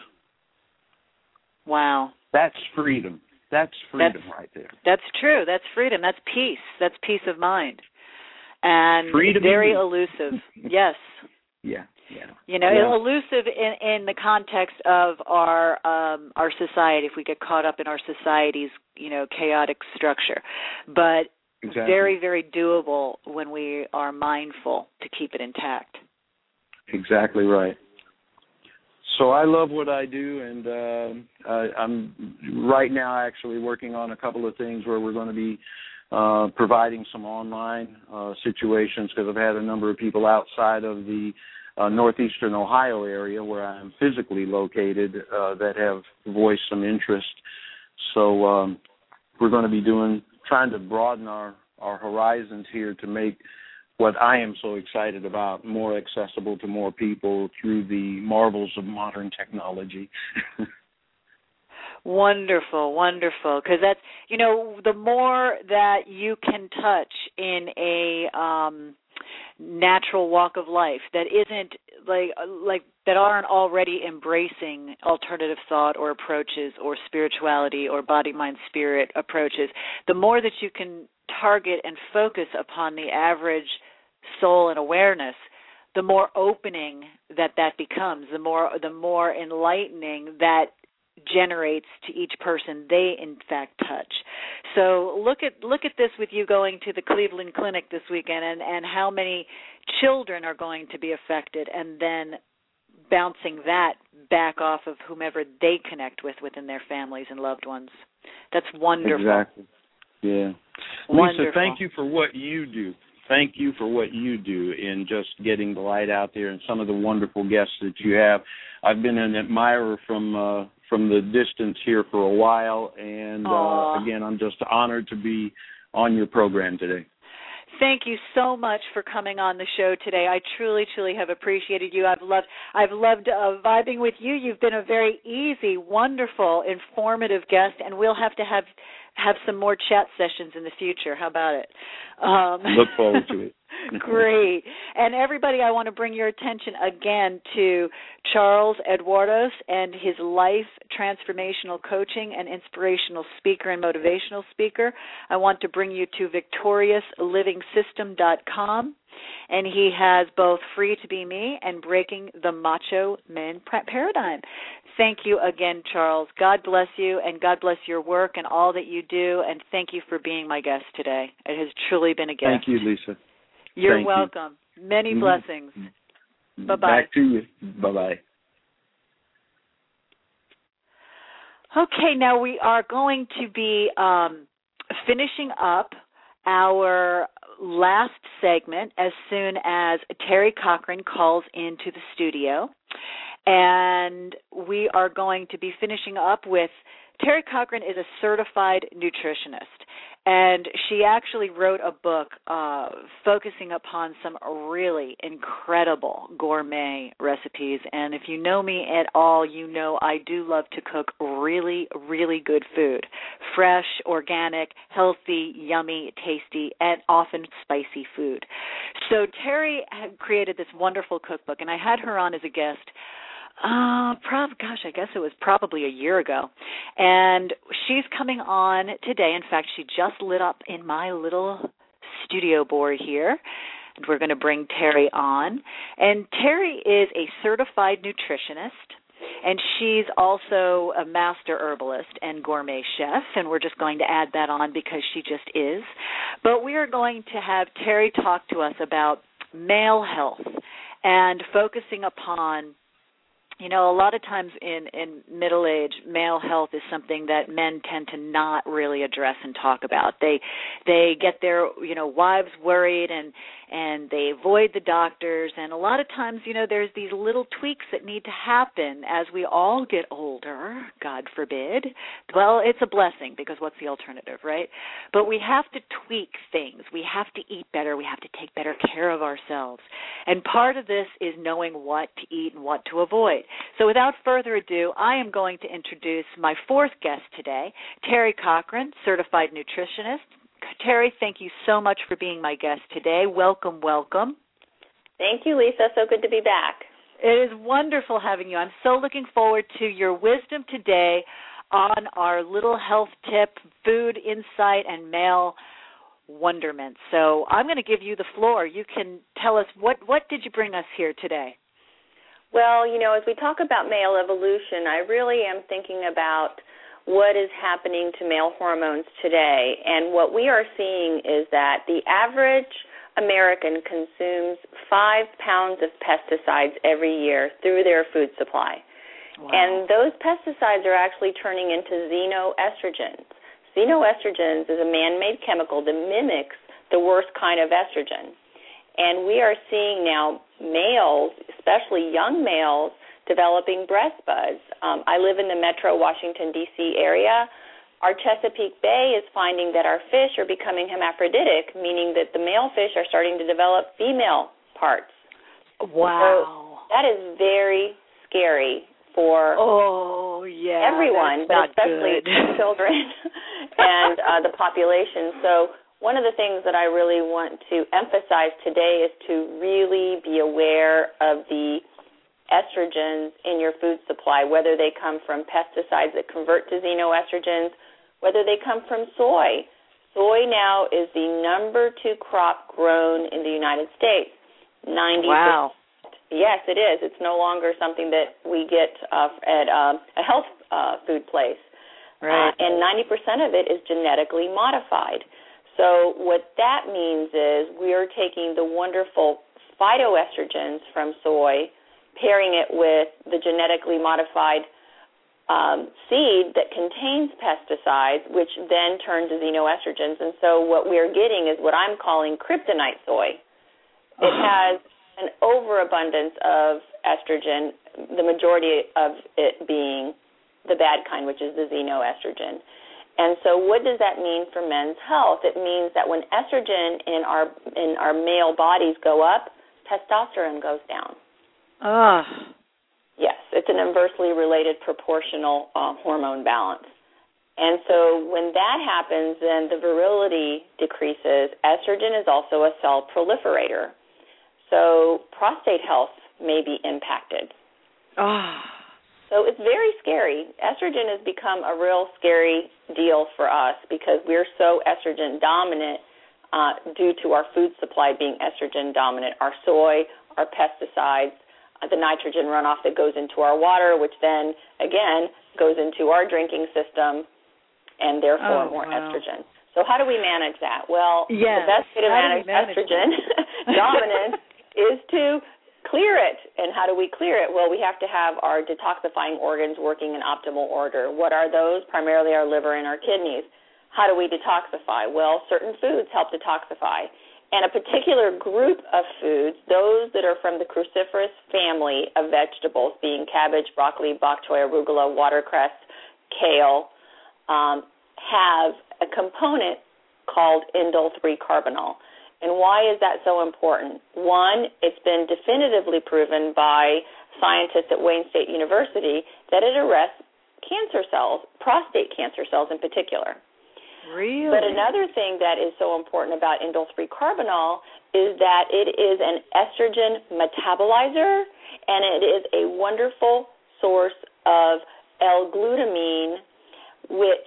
Wow. That's freedom. That's freedom that's, right there. That's true. That's freedom. That's peace. That's peace of mind. And freedom very elusive. Yes. Yeah. Yeah. You know, yeah. elusive in, in the context of our um, our society, if we get caught up in our society's, you know, chaotic structure. But exactly. very, very doable when we are mindful to keep it intact. Exactly right. So I love what I do, and uh, I, I'm right now actually working on a couple of things where we're going to be uh, providing some online uh, situations, because I've had a number of people outside of the uh, northeastern Ohio area where I'm physically located uh, that have voiced some interest. So um, we're going to be doing, trying to broaden our, our horizons here to make what I am so excited about more accessible to more people through the marvels of modern technology. Wonderful, wonderful. Because that's, you know, the more that you can touch in a um, natural walk of life that isn't like like that aren't already embracing alternative thought or approaches or spirituality or body, mind, spirit approaches, the more that you can target and focus upon the average soul and awareness, the more opening that that becomes, the more the more enlightening that generates to each person they in fact touch. So look at look at this with you going to the Cleveland Clinic this weekend, and, and how many children are going to be affected, and then bouncing that back off of whomever they connect with within their families and loved ones. That's wonderful. Exactly. Yeah. Wonderful. Lisa, thank you for what you do. Thank you for what you do in just getting the light out there, and some of the wonderful guests that you have. I've been an admirer from uh, from the distance here for a while, and uh, again, I'm just honored to be on your program today. Thank you so much for coming on the show today. I truly, truly have appreciated you. I've loved, I've loved uh, vibing with you. You've been a very easy, wonderful, informative guest, and we'll have to have have some more chat sessions in the future. How about it? Um, Look forward to it. Great. And everybody, I want to bring your attention again to Charles Eduardos and his life transformational coaching and inspirational speaker and motivational speaker. I want to bring you to victorious living system dot com. And he has both Free to Be Me and Breaking the Macho Men Paradigm. Thank you again, Charles. God bless you, and God bless your work and all that you do, and thank you for being my guest today. It has truly been a gift. Thank you, Lisa. You're Thank welcome. You. Many Mm-hmm. blessings. Bye-bye. Back to you. Bye-bye. Okay, now we are going to be um, finishing up our last segment as soon as Terry Cochran calls into the studio. And we are going to be finishing up with, Terry Cochran is a certified nutritionist. And she actually wrote a book uh, focusing upon some really incredible gourmet recipes. And if you know me at all, you know I do love to cook really, really good food. Fresh, organic, healthy, yummy, tasty, and often spicy food. So Terry had created this wonderful cookbook, and I had her on as a guest Uh, prob- gosh, I guess it was probably a year ago. And she's coming on today. In fact, she just lit up in my little studio board here. And we're going to bring Terry on. And Terry is a certified nutritionist. And she's also a master herbalist and gourmet chef. And we're just going to add that on because she just is. But we are going to have Terry talk to us about male health and focusing upon, you know, a lot of times in, in middle age, male health is something that men tend to not really address and talk about. They they get their, you know, wives worried and and they avoid the doctors. And a lot of times, you know, there's these little tweaks that need to happen as we all get older, God forbid. Well, it's a blessing because what's the alternative, right? But we have to tweak things. We have to eat better. We have to take better care of ourselves. And part of this is knowing what to eat and what to avoid. So without further ado, I am going to introduce my fourth guest today, Terry Cochran, certified nutritionist. Terry, thank you so much for being my guest today. Welcome, welcome. Thank you, Lisa. So good to be back. It is wonderful having you. I'm so looking forward to your wisdom today on our little health tip, food insight, and male wonderment. So I'm going to give you the floor. You can tell us, what, what did you bring us here today? Well, you know, as we talk about male evolution, I really am thinking about what is happening to male hormones today. And what we are seeing is that the average American consumes five pounds of pesticides every year through their food supply. Wow. And those pesticides are actually turning into xenoestrogens. Xenoestrogens is a man-made chemical that mimics the worst kind of estrogen. And we are seeing now males, especially young males, developing breast buds. Um, I live in the metro Washington, D C area. Our Chesapeake Bay is finding that our fish are becoming hermaphroditic, meaning that the male fish are starting to develop female parts. Wow. So that is very scary for oh, yeah, everyone, but especially children and uh, the population. So one of the things that I really want to emphasize today is to really be aware of the estrogens in your food supply, whether they come from pesticides that convert to xenoestrogens, whether they come from soy. Soy now is the number two crop grown in the United States. ninety percent. Wow. Yes, it is. It's no longer something that we get uh, at uh, a health uh, food place. Right. Uh, and ninety percent of it is genetically modified. So what that means is we are taking the wonderful phytoestrogens from soy, pairing it with the genetically modified um, seed that contains pesticides, which then turn to xenoestrogens. And so what we're getting is what I'm calling kryptonite soy. It has an overabundance of estrogen, the majority of it being the bad kind, which is the xenoestrogen. And so what does that mean for men's health? It means that when estrogen in our in our male bodies go up, testosterone goes down. Ah. Yes, it's an inversely related proportional uh, hormone balance. And so when that happens, then the virility decreases. Estrogen is also a cell proliferator. So prostate health may be impacted. Ah. So it's very scary. Estrogen has become a real scary deal for us because we're so estrogen dominant uh, due to our food supply being estrogen dominant. Our soy, our pesticides, uh, the nitrogen runoff that goes into our water, which then, again, goes into our drinking system, and therefore oh, more wow. estrogen. So how do we manage that? Well, yes. the best way to manage, manage estrogen dominance is to clear it. And how do we clear it? Well, we have to have our detoxifying organs working in optimal order. What are those? Primarily our liver and our kidneys. How do we detoxify? Well, certain foods help detoxify. And a particular group of foods, those that are from the cruciferous family of vegetables, being cabbage, broccoli, bok choy, arugula, watercress, kale, um, have a component called indole three carbinol. And why is that so important? One, it's been definitively proven by scientists at Wayne State University that it arrests cancer cells, prostate cancer cells in particular. Really? But another thing that is so important about indole three carbinol is that it is an estrogen metabolizer, and it is a wonderful source of L-glutamine, which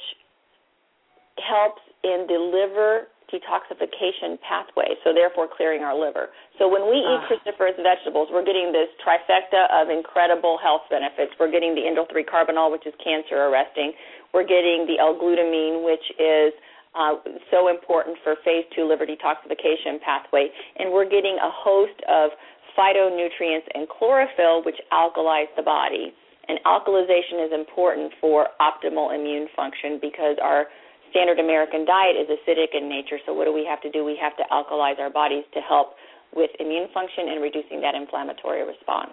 helps in the liver detoxification pathway, so therefore clearing our liver. So when we eat uh. cruciferous vegetables, we're getting this trifecta of incredible health benefits. We're getting the indole three carbinol, which is cancer arresting. We're getting the L-glutamine, which is uh, so important for phase two liver detoxification pathway. And we're getting a host of phytonutrients and chlorophyll, which alkalize the body. And alkalization is important for optimal immune function because our standard American diet is acidic in nature. So what do we have to do? We have to alkalize our bodies to help with immune function and reducing that inflammatory response.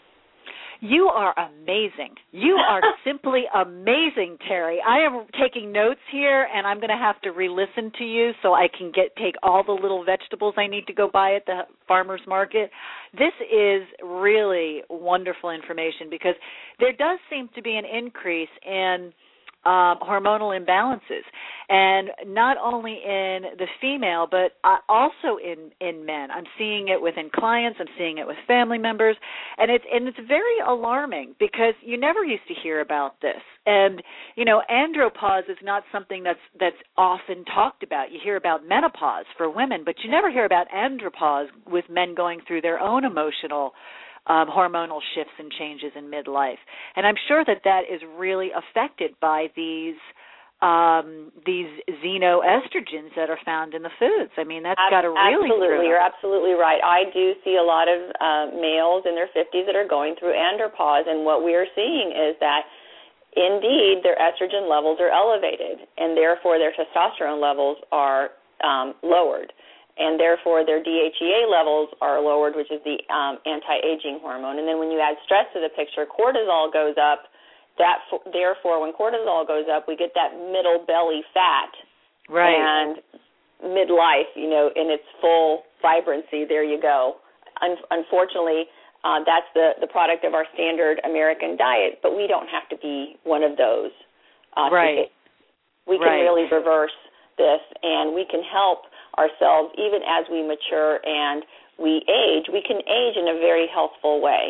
You are amazing. You are simply amazing, Terry. I am taking notes here, and I'm going to have to re-listen to you so I can get take all the little vegetables I need to go buy at the farmer's market. This is really wonderful information because there does seem to be an increase in Um, hormonal imbalances, and not only in the female, but uh, also in, in men. I'm seeing it within clients. I'm seeing it with family members, and it's and it's very alarming because you never used to hear about this. And you know, andropause is not something that's that's often talked about. You hear about menopause for women, but you never hear about andropause with men going through their own emotional Um, hormonal shifts and changes in midlife. And I'm sure that that is really affected by these um, these xenoestrogens that are found in the foods. I mean, that's got to really Absolutely, you're absolutely right. I do see a lot of uh, males in their fifties that are going through andropause, and what we are seeing is that, indeed, their estrogen levels are elevated, and therefore their testosterone levels are um, lowered. And therefore their D H E A levels are lowered, which is the um, anti-aging hormone. And then when you add stress to the picture, cortisol goes up. That therefore, when cortisol goes up, we get that middle belly fat. Right. And midlife, you know, in its full vibrancy, there you go. Un- unfortunately, uh, that's the, the product of our standard American diet, but we don't have to be one of those. Uh, right. We can right. really reverse this, and we can help ourselves even as we mature and we age. We can age in a very healthful way.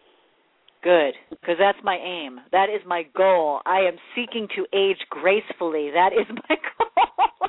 Good, because that's my aim. That is my goal. I am seeking to age gracefully. That is my goal.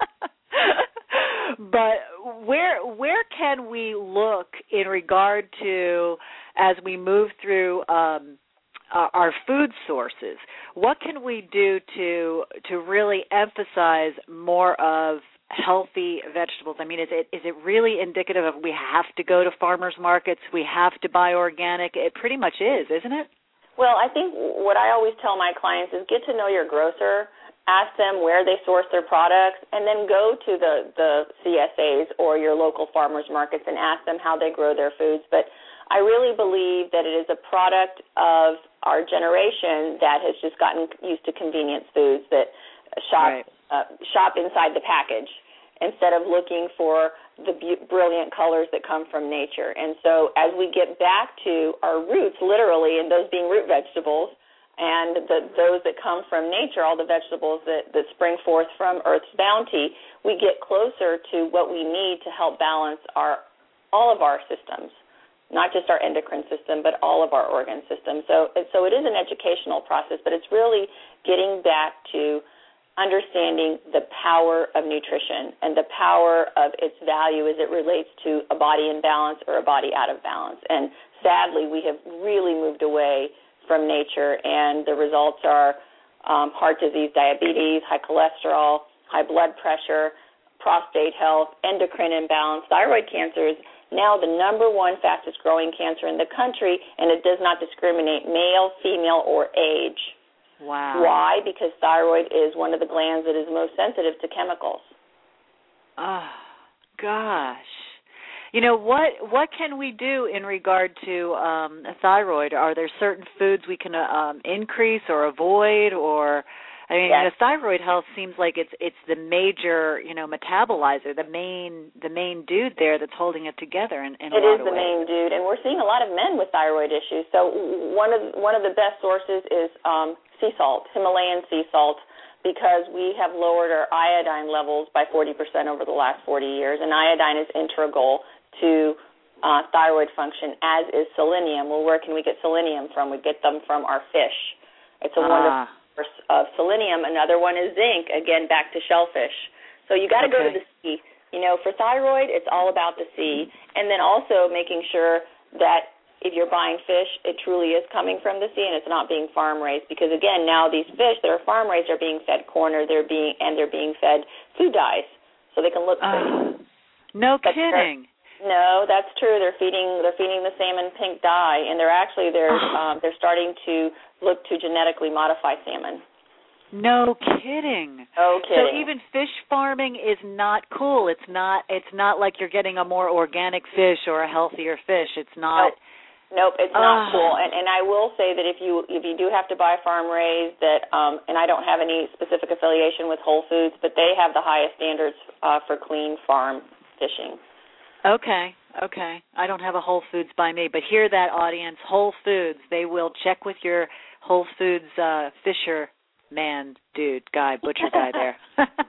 But where where can we look in regard to, as we move through um, our, our food sources, what can we do to to really emphasize more of healthy vegetables? I mean, is it is it really indicative of we have to go to farmers markets, we have to buy organic? It pretty much is, isn't it? Well, I think what I always tell my clients is get to know your grocer, ask them where they source their products, and then go to the, the C S As or your local farmers markets and ask them how they grow their foods. But I really believe that it is a product of our generation that has just gotten used to convenience foods, that shop right. uh, shop inside the package instead of looking for the bu- brilliant colors that come from nature. And so as we get back to our roots, literally, and those being root vegetables, and the, those that come from nature, all the vegetables that, that spring forth from Earth's bounty, we get closer to what we need to help balance our all of our systems, not just our endocrine system, but all of our organ systems. So, so it is an educational process, but it's really getting back to understanding the power of nutrition and the power of its value as it relates to a body in balance or a body out of balance. And sadly, we have really moved away from nature, and the results are um, heart disease, diabetes, high cholesterol, high blood pressure, prostate health, endocrine imbalance. Thyroid cancer is now the number one fastest growing cancer in the country, and it does not discriminate male, female, or age. Wow. Why? Because thyroid is one of the glands that is most sensitive to chemicals. Oh, gosh. You know, what what can we do in regard to um, thyroid? Are there certain foods we can uh, um, increase or avoid? Or, I mean, yes. the thyroid health seems like it's it's the major, you know, metabolizer, the main the main dude there that's holding it together in, in a it lot is of the ways. main dude, and we're seeing a lot of men with thyroid issues. So one of one of the best sources is um, sea salt, Himalayan sea salt, because we have lowered our iodine levels by forty percent over the last forty years, and iodine is integral to uh, thyroid function, as is selenium. Well, where can we get selenium from? We get them from our fish. It's a ah. wonderful source of selenium. Another one is zinc, again, back to shellfish. So you got to okay. go to the sea. You know, for thyroid, it's all about the sea, and then also making sure that if you're buying fish, it truly is coming from the sea and it's not being farm raised. Because again, now these fish that are farm raised are being fed corn, or they're being and they're being fed food dyes, so they can look pretty. Uh, no but kidding. No, that's true. They're feeding they're feeding the salmon pink dye, and they're actually they're um, they're starting to look to genetically modify salmon. No kidding. No kidding. So even fish farming is not cool. It's not it's not like you're getting a more organic fish or a healthier fish. It's not. Nope. Nope, it's uh, not cool. And and I will say that if you if you do have to buy farm raised, that um, and I don't have any specific affiliation with Whole Foods, but they have the highest standards uh, for clean farm fishing. Okay, okay. I don't have a Whole Foods by me, but hear that, audience. Whole Foods, they will check with your Whole Foods uh, fisher man, dude, guy, butcher guy there.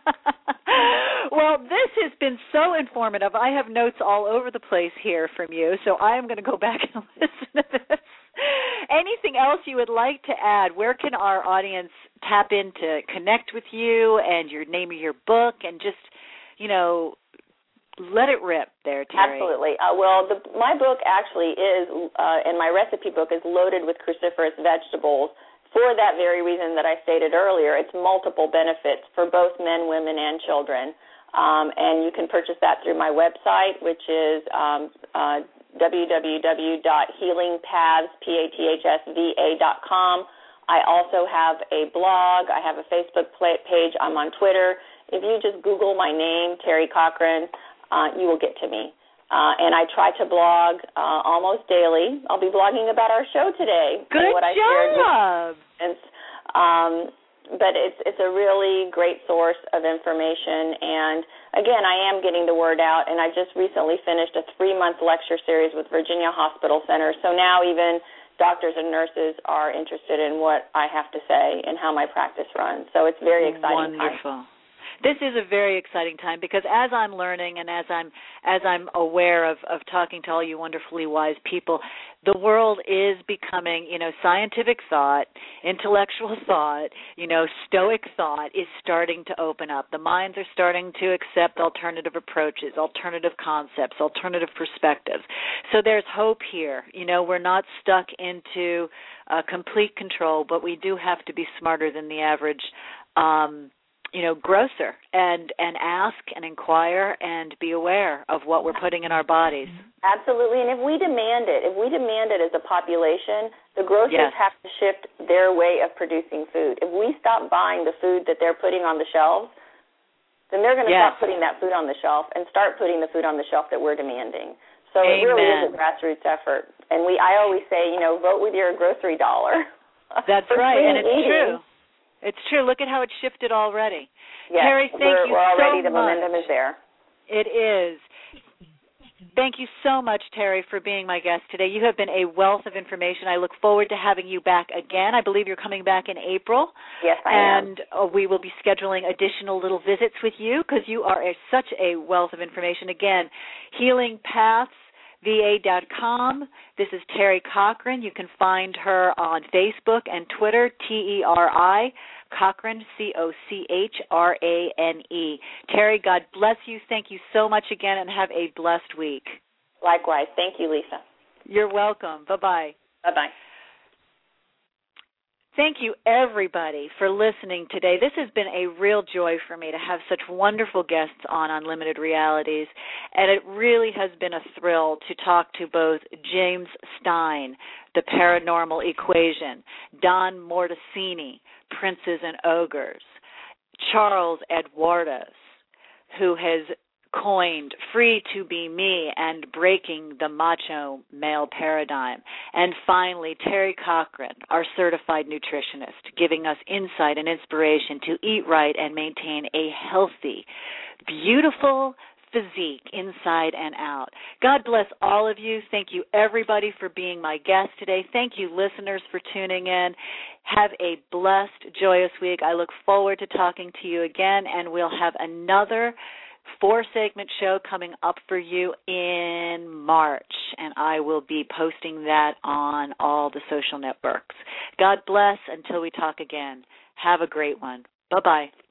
Well, this has been so informative. I have notes all over the place here from you, so I am going to go back and listen to this. Anything else you would like to add? Where can our audience tap in to connect with you and your name of your book and just, you know, let it rip there, Terry. Absolutely. Uh, well, the, my book actually is, uh, and my recipe book is loaded with cruciferous vegetables for that very reason that I stated earlier. It's multiple benefits for both men, women, and children. Um, and you can purchase that through my website, which is um, uh, w w w dot healing paths dot com. I also have a blog. I have a Facebook page. I'm on Twitter. If you just Google my name, Terry Cochran, Uh, you will get to me. Uh, and I try to blog uh, almost daily. I'll be blogging about our show today. Good what I job. shared with, um, but it's it's a really great source of information. And, again, I am getting the word out. And I just recently finished a three-month lecture series with Virginia Hospital Center. So now even doctors and nurses are interested in what I have to say and how my practice runs. So it's very exciting. Wonderful. Time. This is a very exciting time because as I'm learning and as I'm as I'm aware of, of talking to all you wonderfully wise people, the world is becoming, you know, scientific thought, intellectual thought, you know, stoic thought is starting to open up. The minds are starting to accept alternative approaches, alternative concepts, alternative perspectives. So there's hope here. You know, we're not stuck into uh, complete control, but we do have to be smarter than the average um you know, grocer and, and ask and inquire and be aware of what we're putting in our bodies. Absolutely. And if we demand it, if we demand it as a population, the grocers yes. have to shift their way of producing food. If we stop buying the food that they're putting on the shelves, then they're going to yes. stop putting that food on the shelf and start putting the food on the shelf that we're demanding. So Amen. It really is a grassroots effort. And we, I always say, you know, vote with your grocery dollar. That's right, and it's eating. true. It's true. Look at how it shifted already. Yes, Terry, thank we're, you we're already, so the momentum much. is there. It is. Thank you so much, Terry, for being my guest today. You have been a wealth of information. I look forward to having you back again. I believe you're coming back in April. Yes, I and, am. And uh, we will be scheduling additional little visits with you because you are a, such a wealth of information. Again, healing paths V A dot com. This is Terry Cochran. You can find her on Facebook and Twitter, T E R I, Cochran, C O C H R A N E. Terry, God bless you. Thank you so much again, and have a blessed week. Likewise. Thank you, Lisa. You're welcome. Bye-bye. Bye-bye. Thank you, everybody, for listening today. This has been a real joy for me to have such wonderful guests on Unlimited Realities, and it really has been a thrill to talk to both James Stein, The Paranormal Equation, Don Mortacini, Princes and Ogres, Charles Eduardas, who has coined Free to Be Me and Breaking the Macho Male Paradigm. And finally, Terry Cochran, our certified nutritionist, giving us insight and inspiration to eat right and maintain a healthy, beautiful physique inside and out. God bless all of you. Thank you, everybody, for being my guest today. Thank you, listeners, for tuning in. Have a blessed, joyous week. I look forward to talking to you again, and we'll have another four-segment show coming up for you in March, and I will be posting that on all the social networks. God bless until we talk again. Have a great one. Bye-bye.